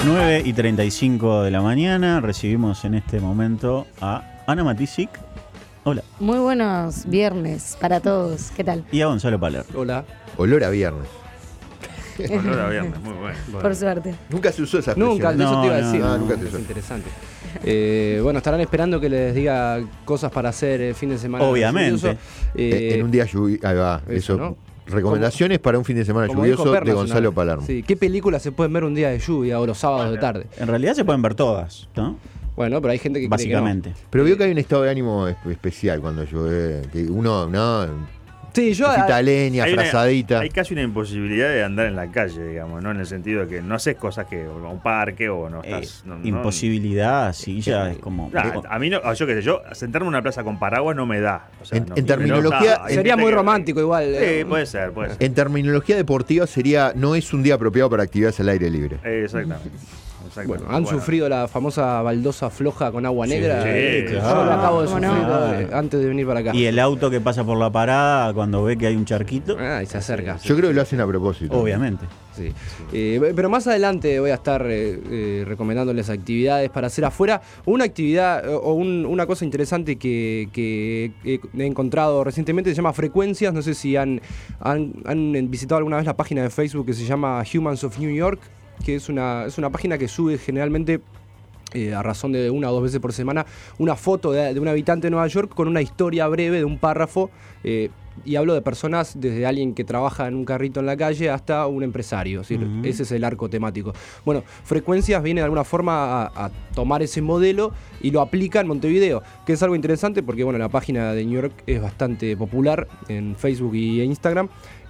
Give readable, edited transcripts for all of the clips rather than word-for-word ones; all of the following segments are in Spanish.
9:35 de la mañana. Recibimos en este momento a Ana Matisic. Hola. Muy buenos viernes para todos. ¿Qué tal? Y a Gonzalo Paler. Hola. Olor a viernes. Olor a viernes, muy bueno. Por suerte. Nunca se usó esa expresión. Nunca, No, eso te iba a no, decir. no, nunca se usó. Es interesante. Bueno, estarán esperando que les diga cosas para hacer el fin de semana. Obviamente. lluvioso. En un día lluvioso. Ahí va. Eso. ¿no? Recomendaciones para un fin de semana Como dijo lluvioso Pernas de una Gonzalo vez. Palermo. Sí. ¿Qué películas se pueden ver un día de lluvia o los sábados de tarde? En realidad se pueden ver todas, ¿no? Bueno, pero hay gente que Básicamente. Pero vio que hay un estado de ánimo especial cuando llueve. Que uno, no. cree que no. Sí, yo. Cosita leña, frazadita. Hay casi una imposibilidad de andar en la calle, digamos, ¿no? En el sentido de que no haces cosas que a un parque o no estás. Imposibilidad, sí, ya es como. A mí no, yo qué sé, yo sentarme en una plaza con paraguas no me da. O sea, En no, terminología- hay Sería gente muy que- romántico igual. Sí, puede ser. En terminología deportiva sería no es un día apropiado para actividades al aire libre. Exactamente. Bueno, han sufrido la famosa baldosa floja con agua negra. sí, Yo claro. lo acabo de ¿Cómo sufrir no? antes de venir para acá. Y el auto que pasa por la parada cuando ve que hay un charquito, Y se acerca. Yo creo que lo hacen a propósito. obviamente. Sí. Pero más adelante voy a estar recomendándoles actividades para hacer afuera. Una actividad o una cosa interesante que he encontrado recientemente se llama Frecuencias. No sé si han visitado alguna vez la página de Facebook que se llama Humans of New York, que es una página que sube generalmente a razón de 1 o 2 veces por semana una foto de un habitante de Nueva York con una historia breve de un párrafo. Y hablo de personas desde alguien que trabaja en un carrito en la calle hasta un empresario. ¿Sí? Uh-huh. Ese es el arco temático. Bueno, Frecuencias viene de alguna forma a tomar ese modelo y lo aplica en Montevideo, que es algo interesante porque bueno, la página de New York es bastante popular en Facebook y Instagram.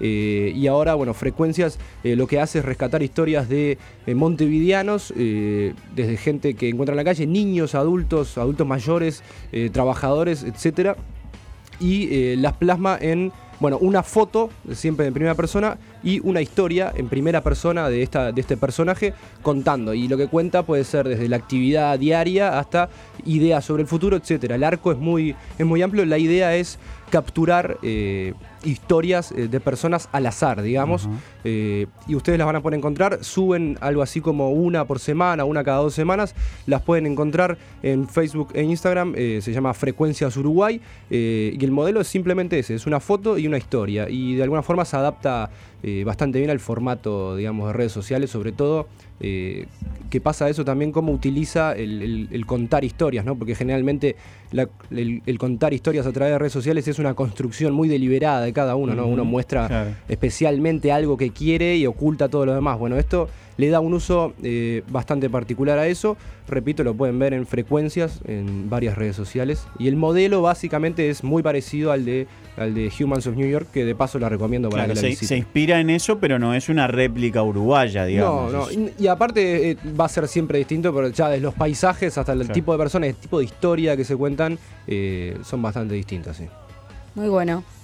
Y ahora, bueno, Frecuencias lo que hace es rescatar historias de montevideanos, desde gente que encuentra en la calle, niños, adultos mayores, trabajadores, etcétera. Y las plasma en, bueno, una foto, siempre en primera persona, y una historia en primera persona de este personaje contando. Y lo que cuenta puede ser desde la actividad diaria hasta ideas sobre el futuro, etcétera. El arco es muy amplio. La idea es capturar historias de personas al azar, digamos. Uh-huh. Y ustedes las van a poder encontrar. Suben algo así como una por semana, una cada 2 semanas. Las pueden encontrar en Facebook e Instagram. Se llama Frecuencias Uruguay. Y el modelo es simplemente ese. Es una foto y una historia. Y de alguna forma se adapta bastante bien al formato, digamos, de redes sociales, sobre todo. Que pasa eso también, cómo utiliza el contar historias, ¿no? Porque generalmente el contar historias a través de redes sociales es una construcción muy deliberada de cada uno, ¿no? Uno muestra Claro. especialmente algo que quiere y oculta todo lo demás. Bueno, esto le da un uso bastante particular a eso. Repito, lo pueden ver en Frecuencias, en varias redes sociales. Y el modelo básicamente es muy parecido al de Humans of New York, que de paso la recomiendo para Claro, que la visiten. se inspira en eso, pero no es una réplica uruguaya, digamos. No. Y aparte va a ser siempre distinto, pero ya desde los paisajes hasta el Claro. tipo de personas, el tipo de historia que se cuentan, son bastante distintas, sí. Muy bueno.